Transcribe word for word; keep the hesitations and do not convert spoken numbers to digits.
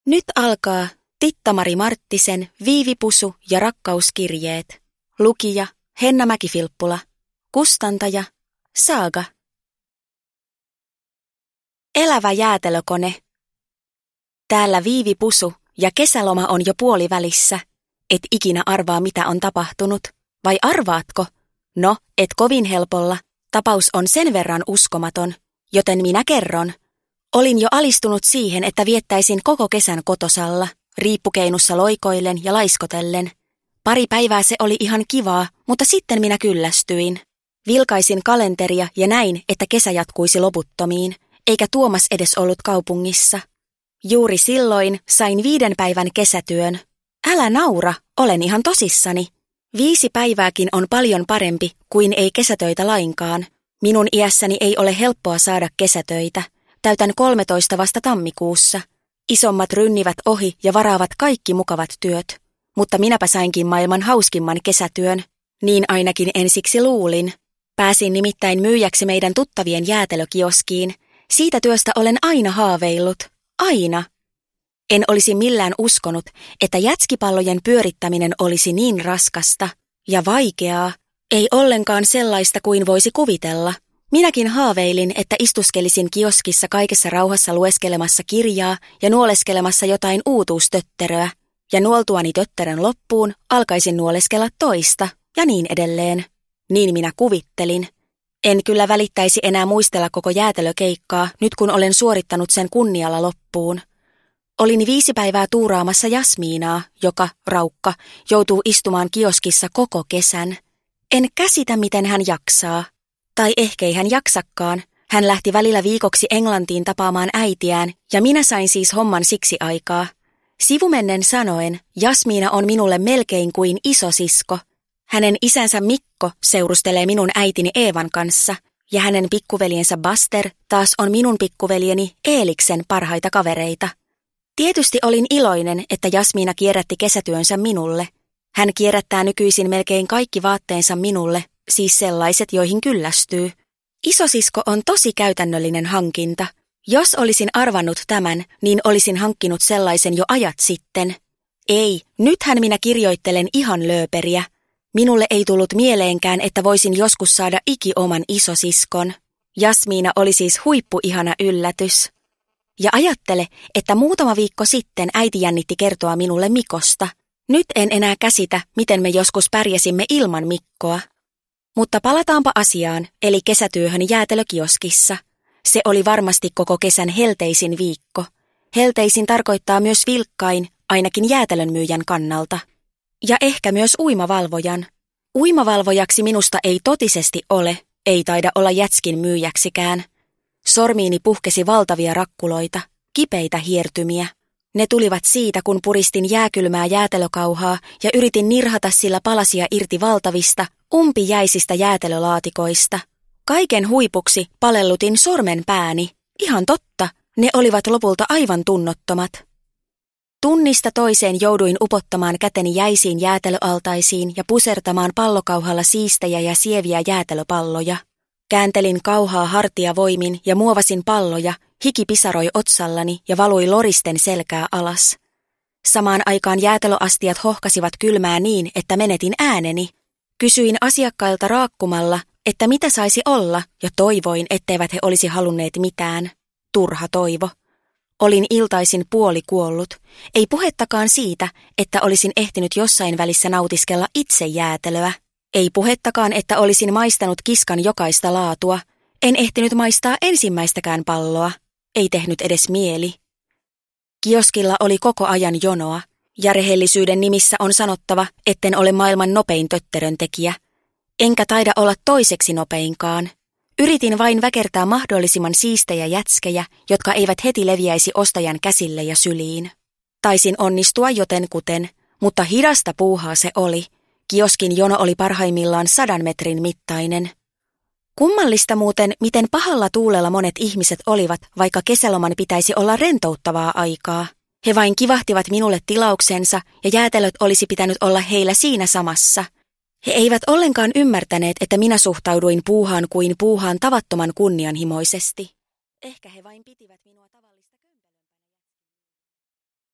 Nyt alkaa Titta-Mari Marttisen Viivipusu ja rakkauskirjeet. Lukija Henna Mäki-Filppula. Kustantaja Saaga. Elävä jäätelökone. Täällä Viivipusu ja kesäloma on jo puolivälissä. Et ikinä arvaa, mitä on tapahtunut. Vai arvaatko? No, et kovin helpolla. Tapaus on sen verran uskomaton, joten minä kerron. Olin jo alistunut siihen, että viettäisin koko kesän kotosalla, riippukeinussa loikoillen ja laiskotellen. Pari päivää se oli ihan kivaa, mutta sitten minä kyllästyin. Vilkaisin kalenteria ja näin, että kesä jatkuisi loputtomiin, eikä Tuomas edes ollut kaupungissa. Juuri silloin sain viiden päivän kesätyön. Älä naura, olen ihan tosissani. Viisi päivääkin on paljon parempi kuin ei kesätöitä lainkaan. Minun iässäni ei ole helppoa saada kesätöitä. Täytän kolmetoista vasta tammikuussa. Isommat rynnivät ohi ja varaavat kaikki mukavat työt. Mutta minäpä sainkin maailman hauskimman kesätyön. Niin ainakin ensiksi luulin. Pääsin nimittäin myyjäksi meidän tuttavien jäätelökioskiin. Siitä työstä olen aina haaveillut. Aina. En olisi millään uskonut, että jätskipallojen pyörittäminen olisi niin raskasta ja vaikeaa. Ei ollenkaan sellaista kuin voisi kuvitella. Minäkin haaveilin, että istuskelisin kioskissa kaikessa rauhassa lueskelemassa kirjaa ja nuoleskelemassa jotain uutuustötteröä. Ja nuoltuani tötterön loppuun alkaisin nuoleskella toista ja niin edelleen. Niin minä kuvittelin. En kyllä välittäisi enää muistella koko jäätelökeikkaa, nyt kun olen suorittanut sen kunnialla loppuun. Olin viisi päivää tuuraamassa Jasmiinaa, joka, raukka, joutuu istumaan kioskissa koko kesän. En käsitä, miten hän jaksaa. Tai ehkei hän jaksakaan. Hän lähti välillä viikoksi Englantiin tapaamaan äitiään, ja minä sain siis homman siksi aikaa. Sivumennen sanoen, Jasmiina on minulle melkein kuin isosisko. Hänen isänsä Mikko seurustelee minun äitini Eevan kanssa, ja hänen pikkuveljensä Buster taas on minun pikkuveljeni Eeliksen parhaita kavereita. Tietysti olin iloinen, että Jasmiina kierrätti kesätyönsä minulle. Hän kierrättää nykyisin melkein kaikki vaatteensa minulle, siis sellaiset, joihin kyllästyy. Isosisko on tosi käytännöllinen hankinta. Jos olisin arvannut tämän, niin olisin hankkinut sellaisen jo ajat sitten. Ei, nythän minä kirjoittelen ihan lööperiä. Minulle ei tullut mieleenkään, että voisin joskus saada iki oman isosiskon. Jasmiina oli siis huippuihana yllätys. Ja ajattele, että muutama viikko sitten äiti jännitti kertoa minulle Mikosta. Nyt en enää käsitä, miten me joskus pärjäsimme ilman Mikkoa. Mutta palataanpa asiaan, eli kesätyöhön jäätelökioskissa. Se oli varmasti koko kesän helteisin viikko. Helteisin tarkoittaa myös vilkkain, ainakin jäätelönmyyjän kannalta. Ja ehkä myös uimavalvojan. Uimavalvojaksi minusta ei totisesti ole, ei taida olla jätskin myyjäksikään. Sormiini puhkesi valtavia rakkuloita, kipeitä hiertymiä. Ne tulivat siitä, kun puristin jääkylmää jäätelökauhaa ja yritin nirhata sillä palasia irti valtavista, umpijäisistä jäätelölaatikoista. Kaiken huipuksi palellutin sormen pääni. Ihan totta, ne olivat lopulta aivan tunnottomat. Tunnista toiseen jouduin upottamaan käteni jäisiin jäätelöaltaisiin ja pusertamaan pallokauhalla siistejä ja sieviä jäätelöpalloja. Kääntelin kauhaa hartiavoimin ja muovasin palloja, hiki pisaroi otsallani ja valui loristen selkää alas. Samaan aikaan jäätelöastiat hohkasivat kylmää niin, että menetin ääneni. Kysyin asiakkailta raakkumalla, että mitä saisi olla, ja toivoin, etteivät he olisi halunneet mitään. Turha toivo. Olin iltaisin puoli kuollut. Ei puhettakaan siitä, että olisin ehtinyt jossain välissä nautiskella itse jäätelöä. Ei puhettakaan, että olisin maistanut kiskan jokaista laatua. En ehtinyt maistaa ensimmäistäkään palloa. Ei tehnyt edes mieli. Kioskilla oli koko ajan jonoa, ja rehellisyyden nimissä on sanottava, etten ole maailman nopein tötteröntekijä. Enkä taida olla toiseksi nopeinkaan. Yritin vain väkertää mahdollisimman siistejä jätskejä, jotka eivät heti leviäisi ostajan käsille ja syliin. Taisin onnistua jotenkuten, mutta hidasta puuhaa se oli. Kioskin jono oli parhaimmillaan sadan metrin mittainen. Kummallista muuten, miten pahalla tuulella monet ihmiset olivat, vaikka kesäloman pitäisi olla rentouttavaa aikaa. He vain kivahtivat minulle tilauksensa ja jäätelöt olisi pitänyt olla heillä siinä samassa. He eivät ollenkaan ymmärtäneet, että minä suhtauduin puuhaan kuin puuhaan tavattoman kunnianhimoisesti. Ehkä he vain pitivät minua tavallista.